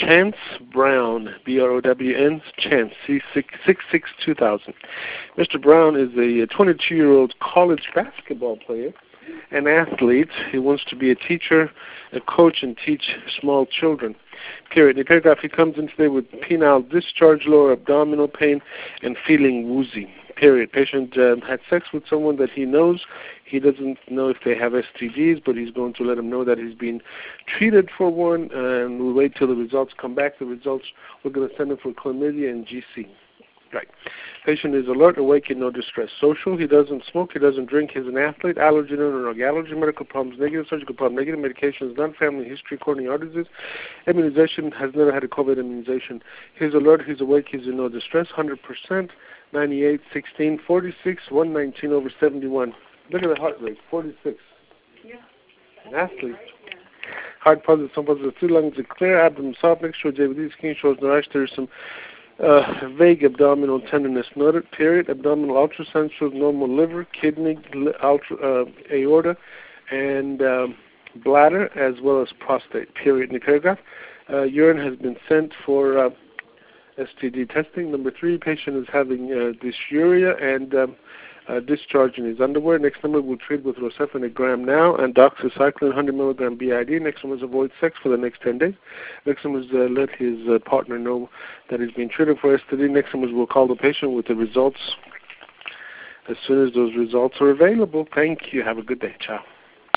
Chance Brown, B-R-O-W-N, Chance, C662000. Mr. Brown is a 22-year-old college basketball player, an athlete. He wants to be a teacher, a coach, and teach small children. Period. In the paragraph, he comes in today with penile discharge, lower abdominal pain, and feeling woozy. Period. Patient had sex with someone that he knows. He doesn't know if they have STDs, but he's going to let him know that he's been treated for one, and we'll wait till the results come back. The results, we're going to send him for chlamydia and GC. Right. Patient is alert, awake, and no distress. Social, he doesn't smoke, he doesn't drink, he's an athlete. Allergy, no drug allergy. Medical problems, negative. Surgical problem, negative. Medications, none. Family history, coronary heart disease. Immunization, has never had a COVID immunization. He's alert, he's awake, he's in no distress. 100%. 98, 16, 46, 119 over 71. Look at the heart rate, 46. Yeah. An athlete. Heart positive, some positive. Two lungs are clear. Abdomen soft. Next show JVD skin shows no rash. There's some vague abdominal tenderness noted. Period. Abdominal ultrasound shows normal liver, kidney, aorta, and bladder, as well as prostate. Period. In the paragraph, urine has been sent for STD testing. Number 3, patient is having dysuria and discharge in his underwear. Next number, we'll treat with Rocephin a gram now and doxycycline 100 milligram BID. Next one is avoid sex for the next 10 days. Next one is let his partner know that he's been treated for STD. Next one is we'll call the patient with the results as soon as those results are available. Thank you. Have a good day. Ciao.